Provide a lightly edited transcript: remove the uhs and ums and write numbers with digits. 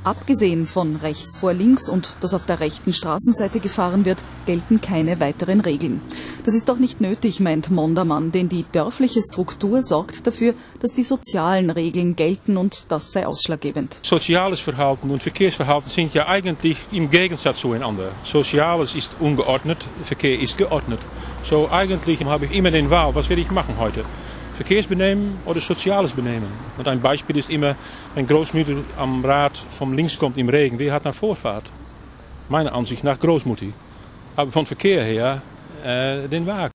Abgesehen von rechts vor links und dass auf der rechten Straßenseite gefahren wird, gelten keine weiteren Regeln. Das ist auch nicht nötig, meint Mondermann, denn die dörfliche Struktur sorgt dafür, dass die sozialen Regeln gelten und das sei ausschlaggebend. Soziales Verhalten und Verkehrsverhalten sind ja eigentlich im Gegensatz zueinander. Soziales ist ungeordnet, Verkehr ist geordnet. So eigentlich habe ich immer den Wahl, was will ich machen heute? Verkehrsbenehmen oder soziales Benehmen. Und ein Beispiel ist immer, wenn Großmutter am Rad von links kommt im Regen, wer hat nach Vorfahrt? Meiner Ansicht nach Großmutter. Aber von Verkehr her den Wagen.